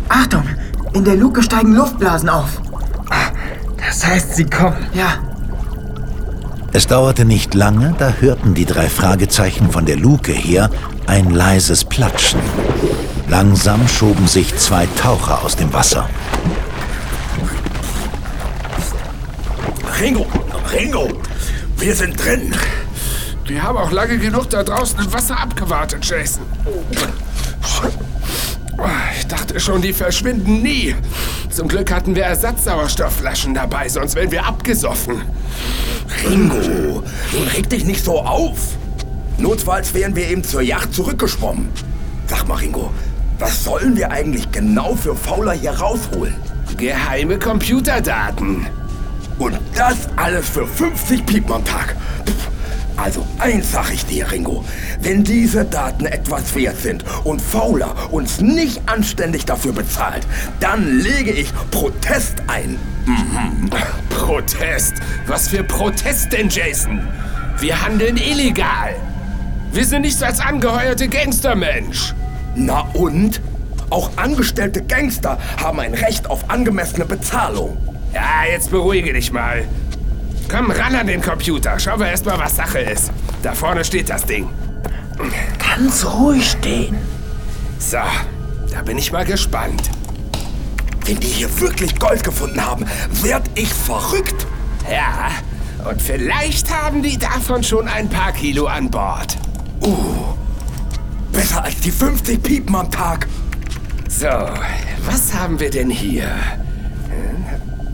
Achtung! In der Luke steigen Luftblasen auf. Das heißt, sie kommen. Ja. Es dauerte nicht lange, da hörten die 3 Fragezeichen von der Luke her ein leises Platschen. Langsam schoben sich 2 Taucher aus dem Wasser. Ringo, wir sind drin. Wir haben auch lange genug da draußen im Wasser abgewartet, Jason. Ich dachte schon, die verschwinden nie. Zum Glück hatten wir Ersatzsauerstoffflaschen dabei, sonst wären wir abgesoffen. Ringo, nun reg dich nicht so auf. Notfalls wären wir eben zur Yacht zurückgeschwommen. Sag mal, Ringo, was sollen wir eigentlich genau für Fowler hier rausholen? Geheime Computerdaten. Und das alles für 50 Piepen am Tag. Also eins sag ich dir, Ringo. Wenn diese Daten etwas wert sind und Fowler uns nicht anständig dafür bezahlt, dann lege ich Protest ein. Protest? Was für Protest denn, Jason? Wir handeln illegal. Wir sind nicht so als angeheuerte Gangstermensch. Na und? Auch angestellte Gangster haben ein Recht auf angemessene Bezahlung. Ja, jetzt beruhige dich mal. Komm ran an den Computer. Schauen wir erst mal, was Sache ist. Da vorne steht das Ding. Ganz ruhig stehen. So, da bin ich mal gespannt. Wenn die hier wirklich Gold gefunden haben, werd ich verrückt. Ja, und vielleicht haben die davon schon ein paar Kilo an Bord. Besser als die 50 Piepen am Tag. So, was haben wir denn hier?